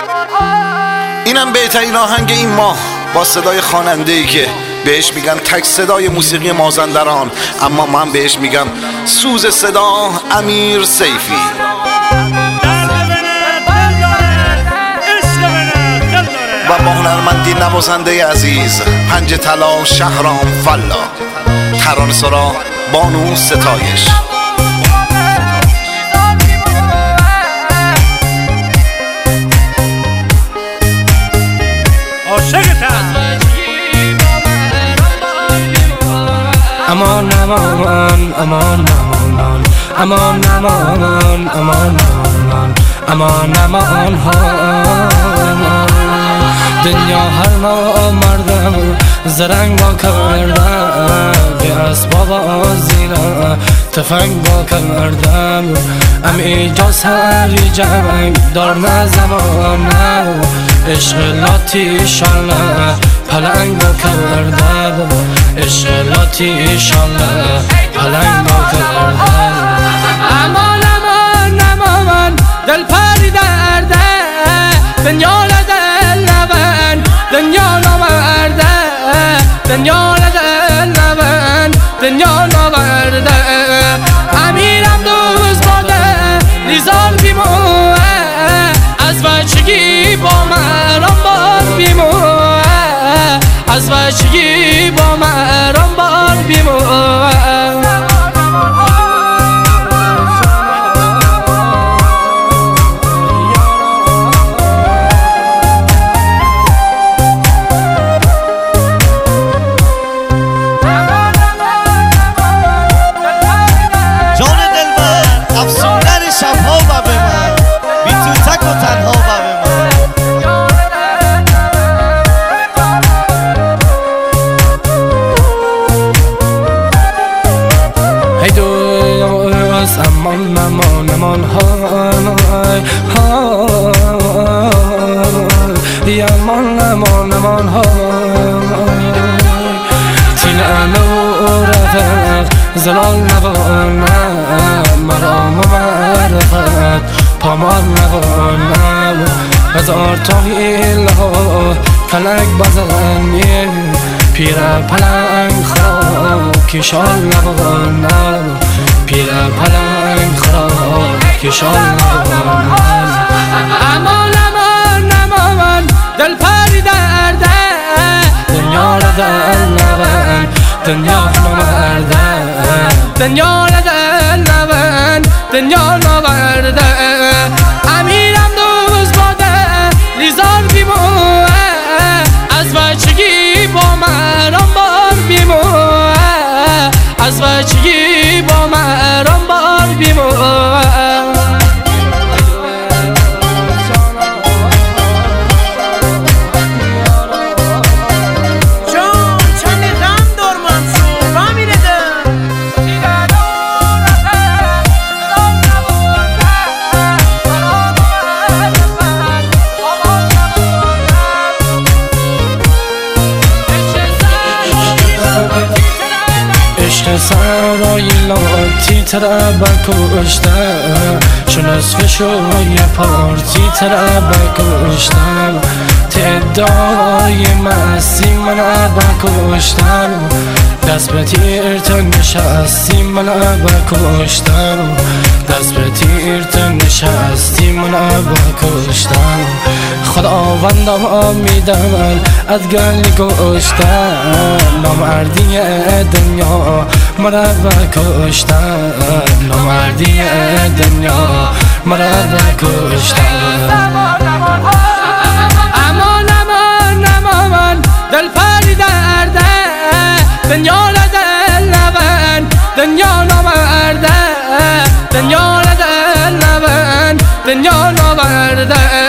اینم بهترین آهنگ این ماه با صدای خواننده‌ای که بهش میگن تک صدای موسیقی مازندران، اما من بهش میگم سوز صدا امیر سیفی. و با هنرمندی نوازنده عزیز پنج طلا شهرام فلا، ترانه‌سرا بانو ستایش. امان امان امان امان امان امان امان امان امان امان دنیا هر مردم زرنگ با کردم، به اسباب آزینا تفنگ با کردم، امی جا سری جنگ دار نه زمانه، عشق لاتی شانه پلنگ با کردم، عشق لاتی شانه پلنگ با کردم. امان امان امان دل پری درده، دنیا لدل نبن دنیا نورده، دنیا لدل نبن دنیا نورده. امیرم دوز باده لیزار بیموه، از بچگی با مرام بار بیموه، از بچگی با مرام بار بیموه. امان امان امان های های امان امان امان های تینا رفت زلال نبانم، مرام و معرفت پامال نبانم، هزار تا هیله ها کلک بزنی، پیر پلنگ خراب کشال نبانم، پیر پلنگ خراب کشال نبانم. امان امان امان دل پری درده، دنیا را دل نبن دنیا نورده، دنیا را دل نبن دنیا نورده. امیرم دوز باده لیزار بیموه، از بچگی با مرام بار بیموه، از بچگی با مرام بار بیموه. سرای لاتی تره بکشتم، چون از فشوی پارتی تره بکشتم، تعدای مستی من بکشتم، دست به تیر تو نشستی من بکشتم، دست به تیر تو نشستی من بکشتم. خداوندم آمیدم از گلی کشتم، نامردی دنیا مرا بکشتم، نامردی دنیا مرا بکشتم. امان امان امان دل پری درده، دنیا لدل نبن دنیا نورده، دنیا لدل نبن دنیا نورده.